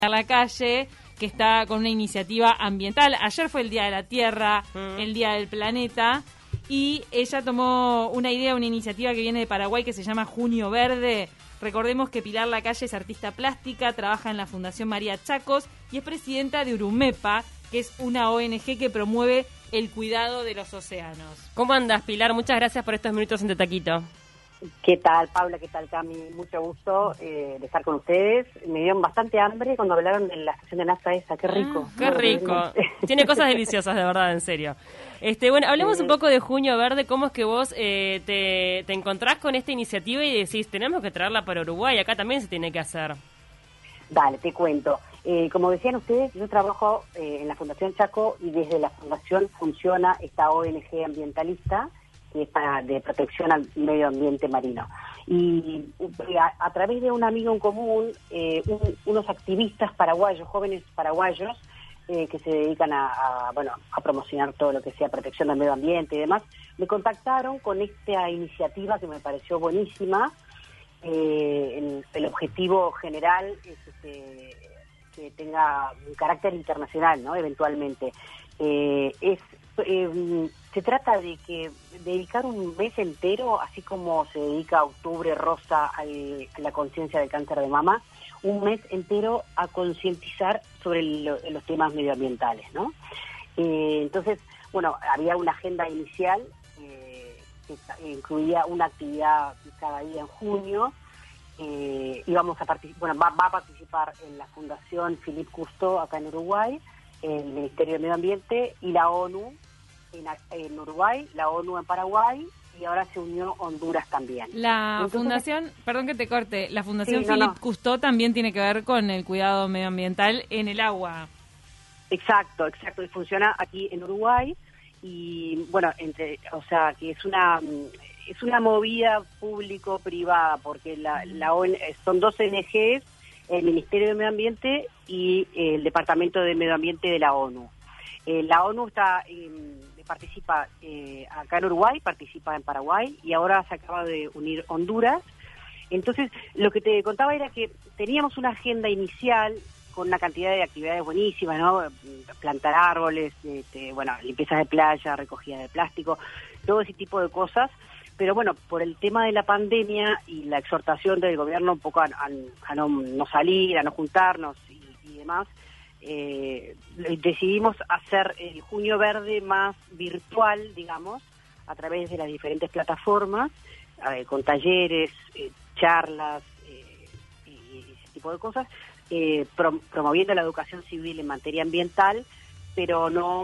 a la calle, que está con una iniciativa ambiental. Ayer fue el Día de la Tierra, el Día del Planeta, y ella tomó una idea, una iniciativa que viene de Paraguay que se llama Junio Verde. Recordemos que Pilar Lacalle es artista plástica, trabaja en la Fundación María Chacos y es presidenta de Urumepa, que es una ONG que promueve el cuidado de los océanos. ¿Cómo andas, Pilar? Muchas gracias por estos minutos en Te Taquito. ¿Qué tal, Paula? ¿Qué tal, Cami? Mucho gusto de estar con ustedes. Me dio bastante hambre cuando hablaron de la estación de nafta esa. ¡Qué rico! ¡Qué rico! Tiene cosas deliciosas, de verdad, en serio. Bueno, hablemos un poco de Junio Verde. ¿Cómo es que vos te encontrás con esta iniciativa y decís, tenemos que traerla para Uruguay? Acá también se tiene que hacer. Dale, te cuento. Como decían ustedes, yo trabajo en la Fundación Chaco y desde la Fundación funciona esta ONG ambientalista que es de protección al medio ambiente marino. Y a través de un amigo en común, unos activistas paraguayos, jóvenes paraguayos, que se dedican a promocionar todo lo que sea protección del medio ambiente y demás, me contactaron con esta iniciativa que me pareció buenísima. El objetivo general es que tenga un carácter internacional, ¿no? Eventualmente. Se trata de dedicar un mes entero, así como se dedica Octubre Rosa a la conciencia del cáncer de mama, un mes entero a concientizar sobre los temas medioambientales, ¿no? Entonces, bueno, había una agenda inicial que incluía una actividad cada día en junio. Va a participar en la Fundación Philippe Cousteau acá en Uruguay, el Ministerio de Medio Ambiente y la ONU en Uruguay, la ONU en Paraguay y ahora se unió Honduras también. Fundación, perdón que te corte, la Fundación Philippe Cousteau también tiene que ver con el cuidado medioambiental en el agua. Exacto, y funciona aquí en Uruguay y bueno, que es una movida público-privada porque son dos ONGs, el Ministerio de Medio Ambiente y el Departamento de Medio Ambiente de la ONU. La ONU participa acá en Uruguay, participa en Paraguay y ahora se acaba de unir Honduras. Entonces, lo que te contaba era que teníamos una agenda inicial con una cantidad de actividades buenísimas, ¿no? Plantar árboles, limpiezas de playa, recogida de plástico, todo ese tipo de cosas. Pero bueno, por el tema de la pandemia y la exhortación del gobierno un poco a no salir, a no juntarnos y demás, decidimos hacer el Junio Verde más virtual, digamos, a través de las diferentes plataformas, con talleres, charlas y ese tipo de cosas, promoviendo la educación civil en materia ambiental, pero no...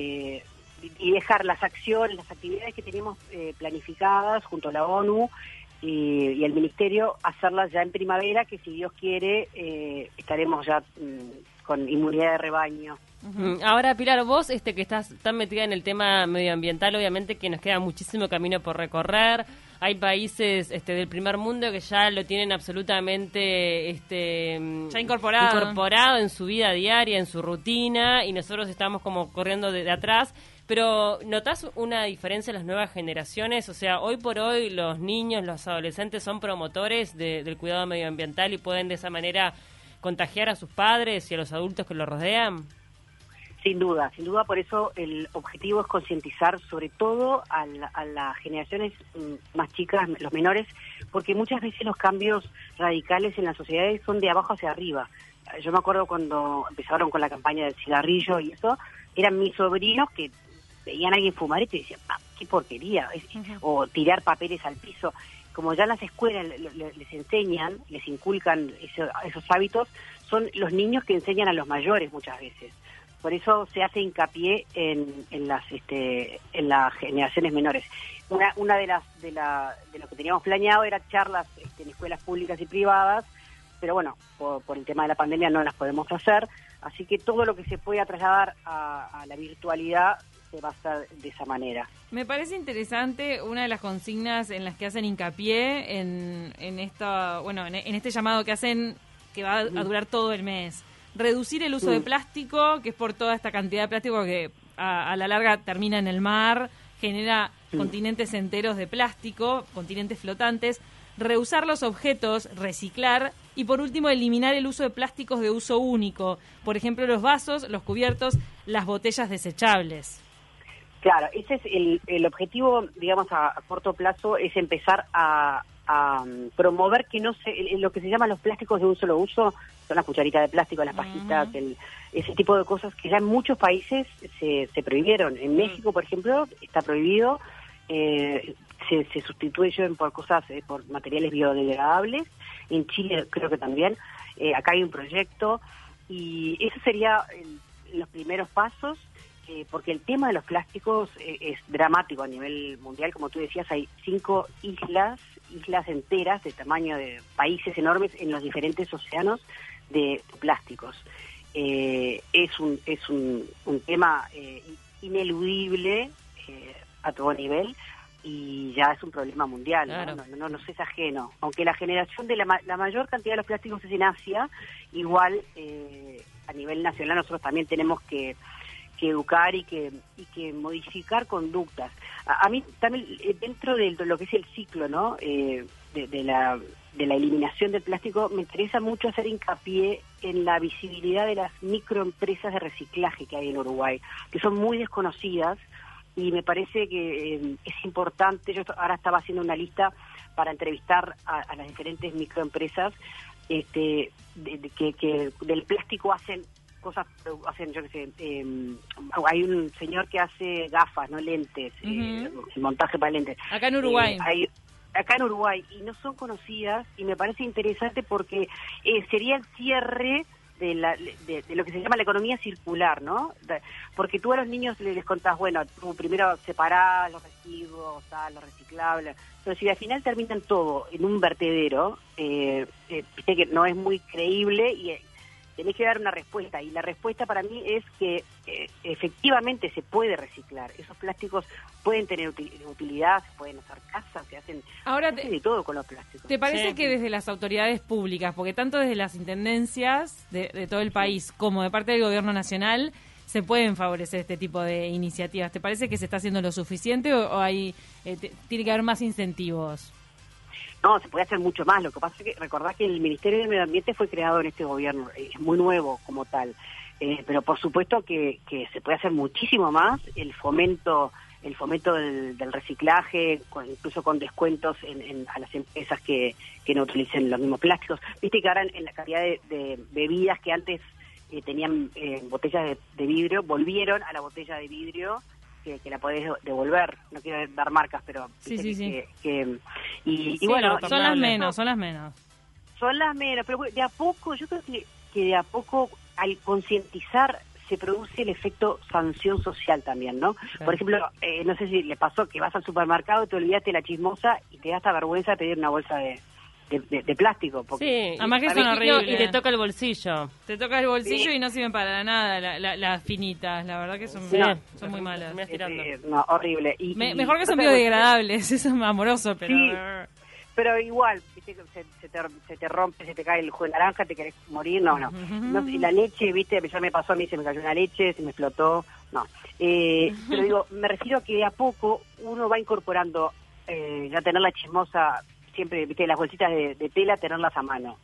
y dejar las acciones, las actividades que tenemos planificadas junto a la ONU y el Ministerio, hacerlas ya en primavera, que si Dios quiere estaremos ya con inmunidad de rebaño. Ahora, Pilar, vos que estás tan metida en el tema medioambiental, obviamente que nos queda muchísimo camino por recorrer. Hay países del primer mundo que ya lo tienen absolutamente ya incorporado en su vida diaria, en su rutina, y nosotros estamos como corriendo de atrás. Pero ¿notás una diferencia en las nuevas generaciones? O sea, hoy por hoy los niños, los adolescentes son promotores del cuidado medioambiental y pueden de esa manera contagiar a sus padres y a los adultos que los rodean. Sin duda, por eso el objetivo es concientizar sobre todo a las generaciones más chicas, los menores, porque muchas veces los cambios radicales en las sociedades son de abajo hacia arriba. Yo me acuerdo cuando empezaron con la campaña del cigarrillo y eso, eran mis sobrinos que veían a alguien fumar y te decían, qué porquería, o tirar papeles al piso. Como ya en las escuelas les enseñan, les inculcan esos hábitos, son los niños que enseñan a los mayores muchas veces. Por eso se hace hincapié en las generaciones menores. Una de lo que teníamos planeado era charlas en escuelas públicas y privadas, pero bueno, por el tema de la pandemia no las podemos hacer, así que todo lo que se pueda trasladar a la virtualidad se va a hacer de esa manera. Me parece interesante una de las consignas en las que hacen hincapié en este llamado que hacen, que va a durar todo el mes. Reducir el uso de plástico, que es por toda esta cantidad de plástico que a la larga termina en el mar, genera continentes enteros de plástico, continentes flotantes. Reusar los objetos, reciclar Y por último, eliminar el uso de plásticos de uso único. Por ejemplo, los vasos, los cubiertos, las botellas desechables. Claro, ese es el objetivo, digamos, a corto plazo, es empezar a promover que no lo que se llaman los plásticos de un solo uso, son las cucharitas de plástico, las pajitas, ese tipo de cosas que ya en muchos países se prohibieron. En México, por ejemplo, está prohibido, se sustituyen por cosas, por materiales biodegradables. En Chile creo que también. Acá hay un proyecto y eso sería los primeros pasos. Porque el tema de los plásticos es dramático a nivel mundial. Como tú decías, hay 5 islas enteras de tamaño de países enormes en los diferentes océanos de plásticos. Es un tema ineludible a todo nivel y ya es un problema mundial. Claro. No es ajeno. Aunque la generación de la mayor cantidad de los plásticos es en Asia, igual a nivel nacional nosotros también tenemos que educar y que modificar conductas. A mí también dentro de lo que es el ciclo, ¿no? De la eliminación del plástico, me interesa mucho hacer hincapié en la visibilidad de las microempresas de reciclaje que hay en Uruguay, que son muy desconocidas y me parece que es importante. Yo ahora estaba haciendo una lista para entrevistar a las diferentes microempresas que del plástico hacen cosas, yo qué sé, hay un señor que hace gafas, no lentes, el montaje para lentes. Acá en Uruguay. Acá en Uruguay, y no son conocidas, y me parece interesante porque sería el cierre de lo que se llama la economía circular, ¿no? Porque tú a los niños les contás, bueno, tú primero separás los residuos, los reciclables, pero si al final terminan todo en un vertedero, viste que no es muy creíble y tenés que dar una respuesta, y la respuesta para mí es que efectivamente se puede reciclar. Esos plásticos pueden tener utilidad, se pueden hacer casas, se hacen de todo con los plásticos. ¿Te parece que desde las autoridades públicas, porque tanto desde las intendencias de todo el país como de parte del gobierno nacional, se pueden favorecer este tipo de iniciativas? ¿Te parece que se está haciendo lo suficiente o hay tiene que haber más incentivos? No, se puede hacer mucho más. Lo que pasa es que recordad que el Ministerio del Medio Ambiente fue creado en este gobierno, es muy nuevo como tal, pero por supuesto que se puede hacer muchísimo más. El fomento del reciclaje, incluso con descuentos a las empresas que no utilicen los mismos plásticos. Viste que ahora en la cantidad de bebidas que antes tenían botellas de vidrio, volvieron a la botella de vidrio, que la podés devolver. No quiero dar marcas, pero sí. Y bueno, son las menos. Son las menos, pero de a poco, yo creo que de a poco, al concientizar, se produce el efecto sanción social también, ¿no? Claro. Por ejemplo, no sé si le pasó que vas al supermercado y te olvidaste la chismosa y te da hasta vergüenza de pedir una bolsa de plástico. Porque, sí, además que son horribles. Y te toca el bolsillo. Te toca el bolsillo y no sirven para nada las finitas. La verdad que son muy malas. No, horrible. Mejor que son biodegradables, eso es amoroso, pero... Sí, pero igual, viste, se te rompe, se te cae el jugo de naranja, te querés morir, no. Y la leche, viste, ya me pasó a mí, se me cayó una leche, se me explotó, no. Pero digo, me refiero a que de a poco uno va incorporando, ya tener la chismosa, siempre, viste, las bolsitas de tela, tenerlas a mano,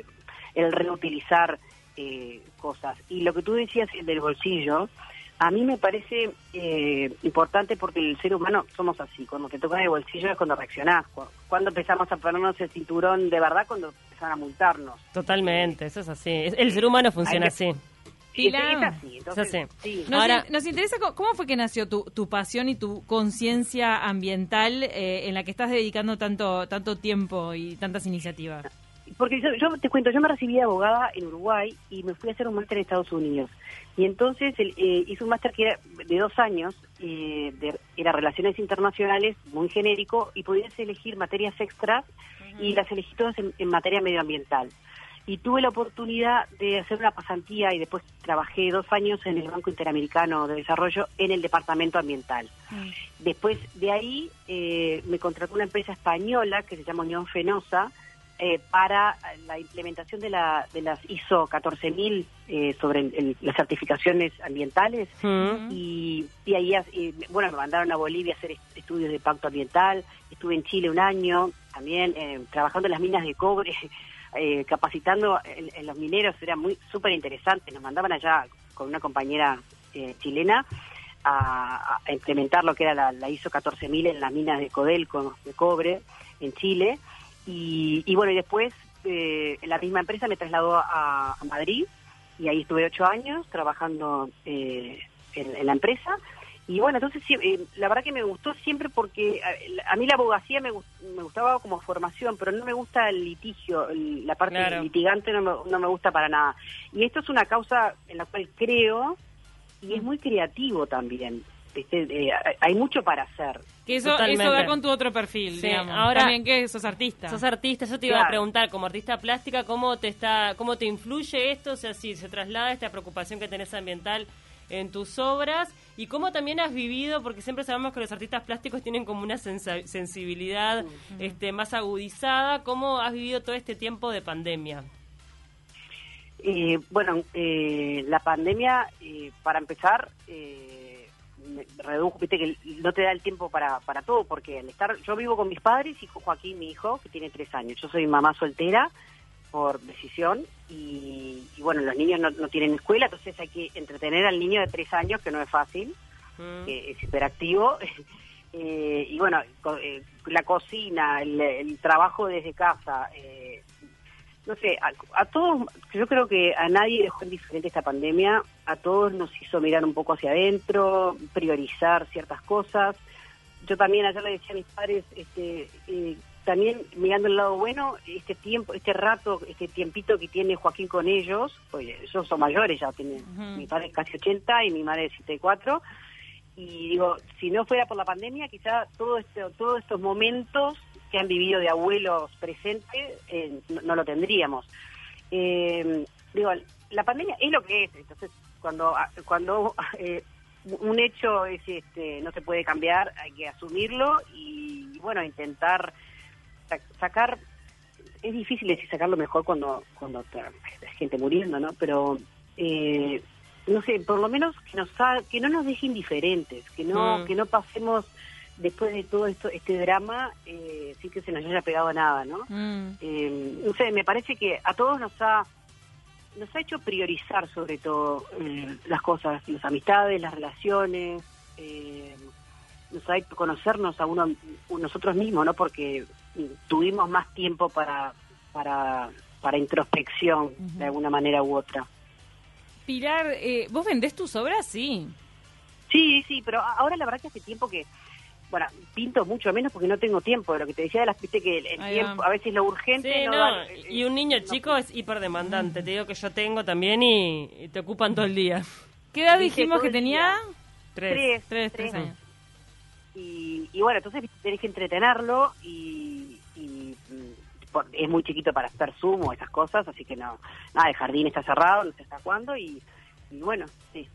el reutilizar cosas. Y lo que tú decías del bolsillo, a mí me parece importante porque el ser humano somos así. Cuando te tocan el bolsillo es cuando reaccionás. Cuando empezamos a ponernos el cinturón de verdad, cuando empezaron a multarnos. Totalmente, eso es así. El ser humano funciona así. Es así. Entonces, sí. Nos interesa cómo fue que nació tu pasión y tu conciencia ambiental en la que estás dedicando tanto tiempo y tantas iniciativas. Porque yo te cuento, yo me recibí de abogada en Uruguay y me fui a hacer un máster en Estados Unidos. Y entonces hice un máster que era de 2 años, era Relaciones Internacionales, muy genérico, y podías elegir materias extras, y las elegí todas en materia medioambiental. Y tuve la oportunidad de hacer una pasantía y después trabajé 2 años en el Banco Interamericano de Desarrollo en el departamento ambiental. Después de ahí me contrató una empresa española que se llama Unión Fenosa, para la implementación de las ISO 14000 sobre las certificaciones ambientales. Y ahí, me mandaron a Bolivia a hacer estudios de impacto ambiental. Estuve en Chile 1 año también trabajando en las minas de cobre. capacitando en los mineros, era súper interesante. Nos mandaban allá con una compañera chilena a implementar lo que era la ISO 14000 en las minas de Codelco de cobre en Chile. Y bueno, y después la misma empresa me trasladó a Madrid, y ahí estuve 8 años trabajando en la empresa. Y bueno, entonces la verdad que me gustó siempre porque a mí la abogacía me gustaba como formación, pero no me gusta el litigio, la parte litigante no me gusta para nada. Y esto es una causa en la cual creo, y es muy creativo también. Hay mucho para hacer. Que eso va con tu otro perfil, digamos. Ahora, también que sos artista. Sos artista, yo te iba a preguntar, como artista plástica, ¿cómo te influye esto? O sea, si se traslada esta preocupación que tenés ambiental en tus obras, y cómo también has vivido, porque siempre sabemos que los artistas plásticos tienen como una sensibilidad más agudizada. ¿Cómo has vivido todo este tiempo de pandemia? Bueno, la pandemia, para empezar, redujo, viste que no te da el tiempo para todo, porque yo vivo con mis padres y con Joaquín, mi hijo, que tiene 3 años. Yo soy mamá soltera por decisión, y bueno, los niños no tienen escuela, entonces hay que entretener al niño de 3 años, que no es fácil, que es hiperactivo. Y bueno, la cocina, el trabajo desde casa, no sé, a todos, yo creo que a nadie dejó indiferente esta pandemia, a todos nos hizo mirar un poco hacia adentro, priorizar ciertas cosas. Yo también ayer le decía a mis padres, también mirando el lado bueno, este tiempito que tiene Joaquín con ellos, pues ellos son mayores ya, mi padre es casi 80 y mi madre es 74, y digo, si no fuera por la pandemia, quizá todos estos momentos que han vivido de abuelos presentes, no lo tendríamos. Digo, la pandemia es lo que es, entonces cuando un hecho es no se puede cambiar, hay que asumirlo y bueno, intentar sacar. Es difícil decir sacarlo mejor cuando hay gente muriendo, ¿no? Pero no sé, por lo menos que no nos deje indiferentes, que no pasemos después de todo este drama, sí que se nos haya pegado nada, ¿no? No sé, me parece que a todos nos ha hecho priorizar sobre todo las cosas, las amistades, las relaciones, nos ha hecho conocernos a nosotros mismos, ¿no? Porque tuvimos más tiempo para introspección, de alguna manera u otra. Pilar, ¿vos vendés tus obras? Sí. Sí, pero ahora la verdad que hace tiempo que, bueno, pinto mucho menos porque no tengo tiempo. De lo que te decía de viste que el tiempo, a veces lo urgente sí, y un niño chico es hiperdemandante. Te digo que yo tengo también y te ocupan todo el día. ¿Qué edad dijimos que tenía? 3 años. Y bueno, entonces tenés que entretenerlo y es muy chiquito para hacer Zoom o esas cosas, así que nada, el jardín está cerrado, no sé hasta cuándo, y bueno, es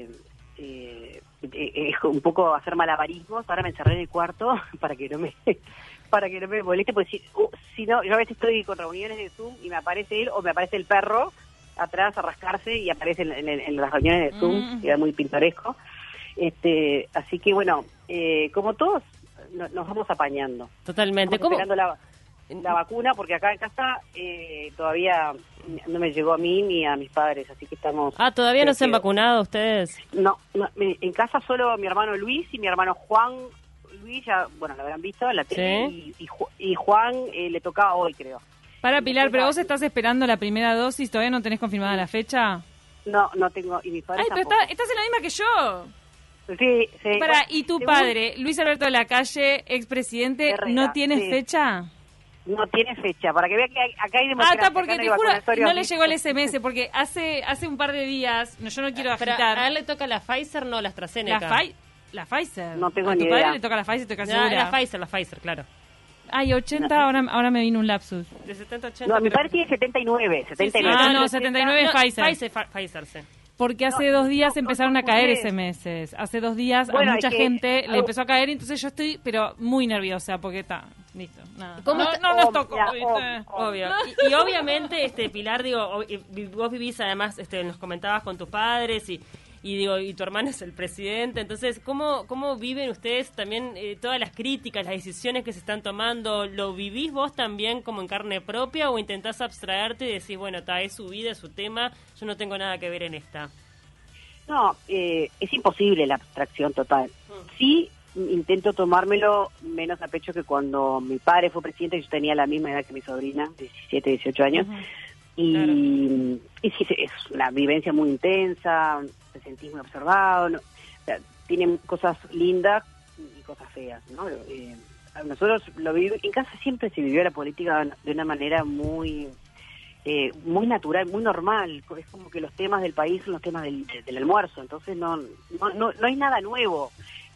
un poco hacer malabarismos. Ahora me encerré en el cuarto para que no me moleste, porque si no, yo a veces estoy con reuniones de Zoom y me aparece él o me aparece el perro atrás a rascarse y aparece en las reuniones de Zoom, que era muy pintoresco. Así que bueno, como todos nos vamos apañando. Totalmente. Estamos esperando la vacuna, porque acá en casa todavía no me llegó a mí ni a mis padres, así que estamos... ¿Todavía no se han vacunado ustedes? No, en casa solo mi hermano Luis y mi hermano Juan. Luis ya, bueno, lo habrán visto en la tele, y Juan le tocaba hoy, creo. Para, Pilar, ¿pero vos estás esperando la primera dosis? ¿Todavía no tenés confirmada la fecha? No tengo, y mis padres pero estás en la misma que yo. Sí. ¿Y tu padre, Luis Alberto de la Calle, expresidente, no tiene fecha? No tiene fecha, para que vea que acá hay democracia. Porque te juro, no le llegó el SMS, porque hace un par de días, yo no quiero agitar. ¿A él le toca la Pfizer, no la AstraZeneca? La Pfizer. No tengo ni idea. ¿A tu padre le toca la Pfizer, estoy casi segura? La Pfizer, claro. Y 80, ahora me vino un lapsus. De 70 a 80. No, mi padre tiene 79. Sí. 79 es Pfizer. Pfizer, sí. Porque hace 2 días empezaron a caer SMS. Hace 2 días a mucha gente le empezó a caer, entonces yo estoy, pero muy nerviosa, porque está, listo, nada. No nos tocó, obvio. Y obviamente, Pilar, digo, vos vivís además, nos comentabas con tus padres y y digo, y tu hermano es el presidente, entonces, ¿cómo viven ustedes también todas las críticas, las decisiones que se están tomando? ¿Lo vivís vos también como en carne propia o intentás abstraerte y decís, bueno, es su vida, es su tema, yo no tengo nada que ver en esta? No, es imposible la abstracción total. Sí, intento tomármelo menos a pecho que cuando mi padre fue presidente, yo tenía la misma edad que mi sobrina, 17, 18 años, y sí, es una vivencia muy intensa, te sentís muy observado, ¿no? O sea, tienen cosas lindas y cosas feas, ¿no? Nosotros lo vivimos, en casa siempre se vivió la política de una manera muy natural, muy normal. Es como que los temas del país son los temas del almuerzo, entonces no hay nada nuevo.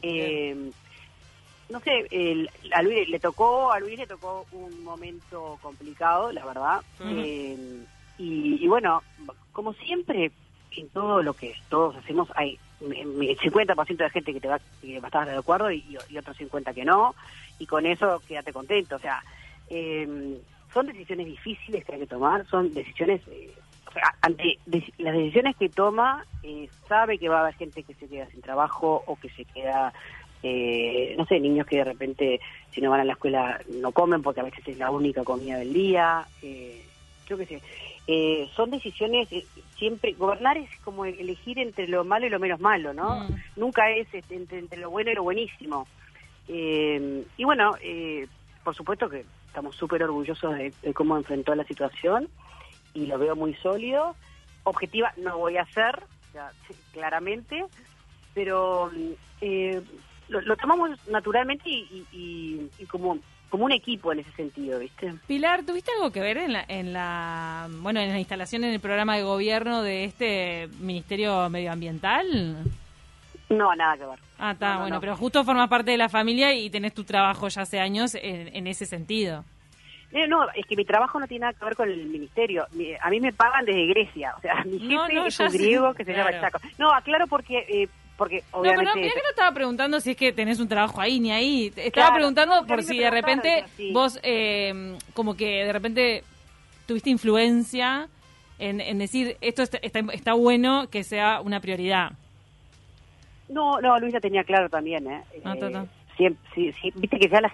No sé, a Luis le tocó un momento complicado, la verdad. Y bueno, como siempre, en todo lo que todos hacemos hay el 50% de gente que va a estar de acuerdo y otro 50% que no, y con eso quédate contento. O sea, son decisiones difíciles que hay que tomar, son decisiones, o sea, ante las decisiones que toma, sabe que va a haber gente que se queda sin trabajo o que se queda, no sé, niños que de repente si no van a la escuela no comen porque a veces es la única comida del día, yo qué sé. Son decisiones, siempre, gobernar es como elegir entre lo malo y lo menos malo, ¿no? Nunca es entre lo bueno y lo buenísimo. Y bueno, por supuesto que estamos súper orgullosos de cómo enfrentó la situación y lo veo muy sólido. Objetiva no voy a ser, ya, claramente, pero lo tomamos naturalmente y como un equipo en ese sentido, ¿viste? Pilar, ¿tuviste algo que ver en la instalación en el programa de gobierno de este Ministerio Medioambiental? No, nada que ver. Ah, está, no, bueno, no. Pero justo formas parte de la familia y tenés tu trabajo ya hace años en ese sentido. No, es que mi trabajo no tiene nada que ver con el ministerio. A mí me pagan desde Grecia. O sea, mi jefe es un griego que se llama Chaco. No, aclaro porque obviamente... No, pero mirá que no estaba preguntando si es que tenés un trabajo ahí ni ahí. Estaba preguntando por si de repente vos, como que de repente tuviste influencia en decir, esto está bueno que sea una prioridad. No, Luisa tenía claro también, sí, viste que ya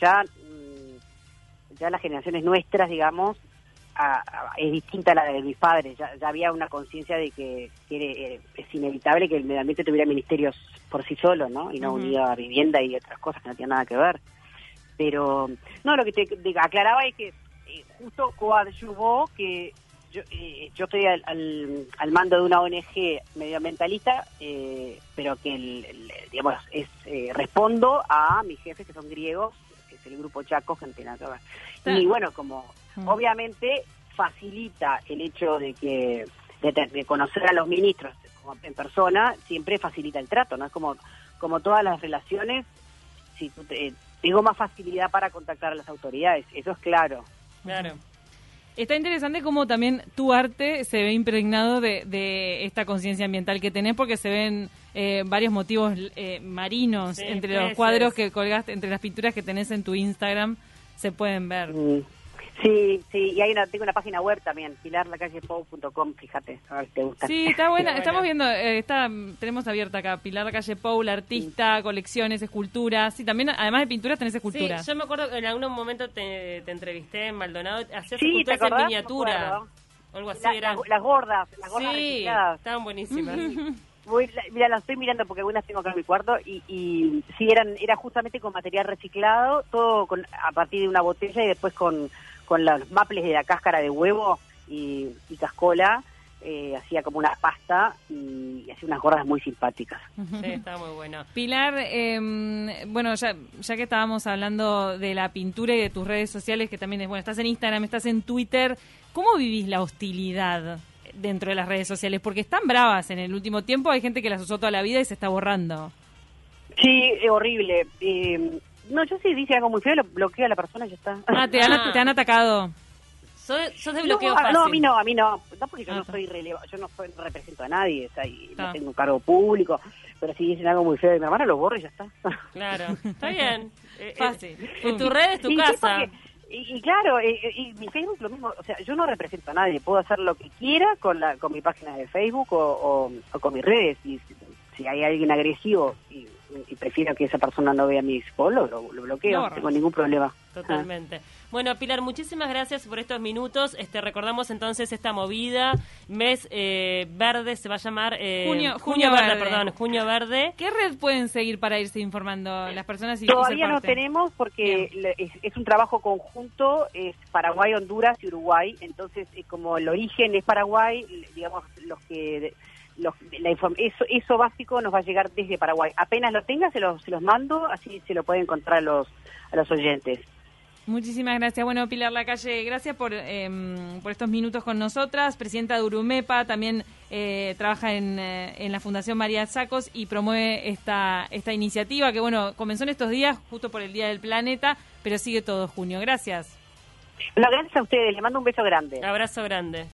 las generaciones nuestras, digamos, es distinta a la de mis padres. Ya había una conciencia de que es inevitable que el medio ambiente tuviera ministerios por sí solo, ¿no? Y no unido a vivienda y otras cosas que no tienen nada que ver. Pero, no, lo que te aclaraba es que justo coadyuvó que yo estoy al mando de una ONG medioambientalista, pero que digamos respondo a mis jefes que son griegos, que es el grupo Chacos, que no tiene nada que ver. Y bueno, como obviamente facilita el hecho de que de conocer a los ministros en persona, siempre facilita el trato, ¿no? Es como todas las relaciones, si tengo más facilidad para contactar a las autoridades, eso es claro. Claro. Está interesante cómo también tu arte se ve impregnado de esta conciencia ambiental que tenés, porque se ven varios motivos marinos entre los cuadros que colgaste, entre las pinturas que tenés en tu Instagram, se pueden ver. Sí, y tengo una página web también, pilarlacallepou.com, fíjate, a ver si te gusta. Sí, está buena, estamos viendo, tenemos abierta acá, Pilar Lacalle Pou, la artista, colecciones, esculturas, sí, también, además de pinturas, tenés esculturas. Sí, yo me acuerdo que en algún momento te entrevisté en Maldonado, hacías esculturas en miniatura, o algo así. Las gordas sí, recicladas. Estaban buenísimas. Mira, las estoy mirando porque algunas tengo acá en mi cuarto y sí, era justamente con material reciclado, todo a partir de una botella y después con los maples de la cáscara de huevo y cascola, hacía como una pasta y hacía unas gordas muy simpáticas. Sí, está muy bueno. Pilar, bueno, ya que estábamos hablando de la pintura y de tus redes sociales, que también estás en Instagram, estás en Twitter, ¿cómo vivís la hostilidad dentro de las redes sociales? Porque están bravas en el último tiempo, hay gente que las usó toda la vida y se está borrando. Sí, es horrible. No, yo si dice algo muy feo, lo bloqueo a la persona y ya está. Ah, te han atacado. ¿Sos de bloqueo fácil? No, a mí no. No, porque yo no soy yo no represento a nadie, o sea, no tengo un cargo público, pero si dicen algo muy feo de mi hermana, lo borro y ya está. Claro, está bien. Fácil. En tu red es tu casa. Sí, Y claro, y mi Facebook lo mismo, o sea, yo no represento a nadie, puedo hacer lo que quiera con mi página de Facebook o con mis redes, y si hay alguien agresivo y prefiero que esa persona no vea mis polos, lo bloqueo, no tengo ningún problema. Totalmente. Bueno, Pilar, muchísimas gracias por estos minutos. Recordamos entonces esta movida, mes verde, se va a llamar Junio Verde. Perdón, Junio Verde. ¿Qué red pueden seguir para irse informando las personas? Todavía no tenemos porque es un trabajo conjunto, es Paraguay, Honduras y Uruguay, entonces como el origen es Paraguay, digamos, eso básico nos va a llegar desde Paraguay. Apenas lo tenga, se los mando, así se lo pueden encontrar a los oyentes. Muchísimas gracias. Bueno, Pilar Lacalle, gracias por estos minutos con nosotras. Presidenta de Urumepa, también trabaja en la Fundación María Sacos y promueve esta iniciativa que, bueno, comenzó en estos días, justo por el Día del Planeta, pero sigue todo junio. Gracias. Bueno, gracias a ustedes. Les mando un beso grande. Abrazo grande.